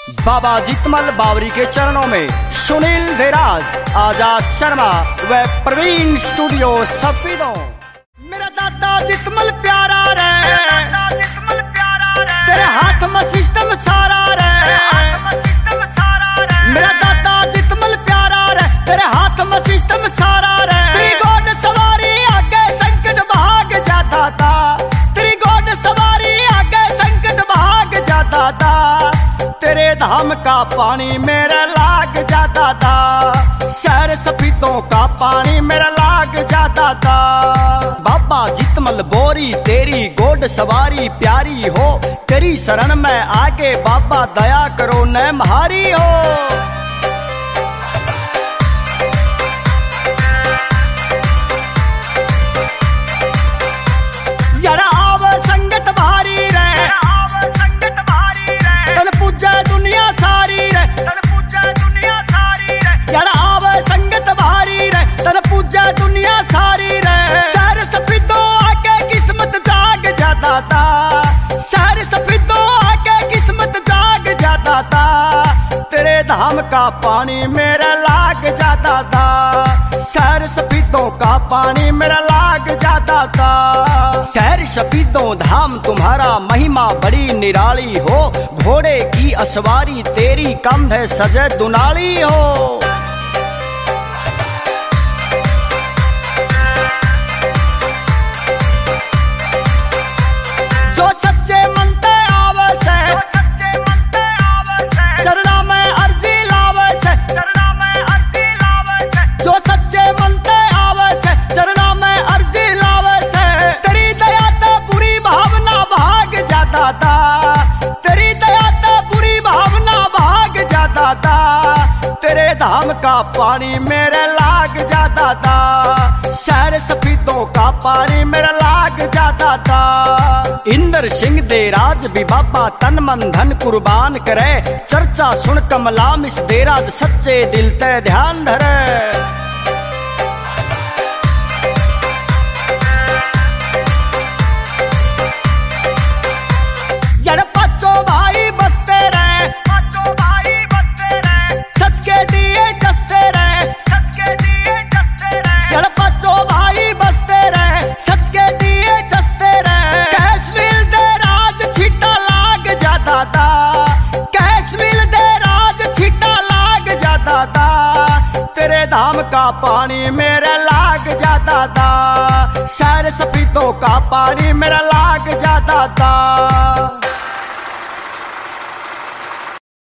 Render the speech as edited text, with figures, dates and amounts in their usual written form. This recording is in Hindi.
बाबा जितमल बावरी के चरणों में सुनील धीराज, आजाद शर्मा व प्रवीण स्टूडियो सफीदों। मेरा दादा जितमल प्यारा रे, तेरे हाथ में सिस्टम सारा रे, मेरा दादा जितमल प्यारा रे, तेरे हाथ में सिस्टम सारा रे। तेरी गोड सवारी आगे संकट भाग जाता था, तेरी गोड सवारी आगे संकट भाग जाता था। तेरे धाम का पानी मेरा लाग जाता था, शहर सफीदों का पानी मेरा लाग जाता था। बाबा जितमल बोरी तेरी गोड सवारी प्यारी हो, तेरी शरण में आगे बाबा दया करो न महारी हो। यार आव संगत भारी रे, तन पूजा दुनिया सारी रे, यार आव संगत भारी रे, तन पूजा दुनिया सारी रे। शहर सफीदों आके किस्मत जाग जाता था, शहर सफीदों आके किस्मत जाग जाता था। तेरे धाम का पानी मेरा लाग जाता था, शहर सफीदों का पानी मेरा लाग जाता था। शहर सफीदों धाम तुम्हारा महिमा बड़ी निराली हो, घोड़े की असवारी तेरी कंध सजे दुनाली हो। जो सच्चे मनते आवस है, चरणा में अर्जी लावस है, जो सच्चे मनते आवस है, चरणा में अर्जी लावस है। तेरी दया तो बुरी भावना भाग जाता था, तेरी दया तो बुरी भावना भाग जाता था। तेरे धाम का पानी मेरे लाग जाता था, शहर सफीदों का पानी मेरा लाग जाता था। इंद्र सिंह दे राज भी बाबा तन मन धन कुर्बान करे, चर्चा सुन कमला मिस दे राज सच्चे दिल ते ध्यान धरे। यार पांचों भाई बसते रहे, सच के दिए जसते रहे, यार पांचों भाई बसते रहे, सच के दिए जसते रहे। कैशविल दे राज छीटा लाग जाता था, कैशविल दे राज छीटा लाग जाता था। तेरे धाम का पानी मेरा लाग जाता था, शहर सफीदों का पानी मेरा लाग जाता था।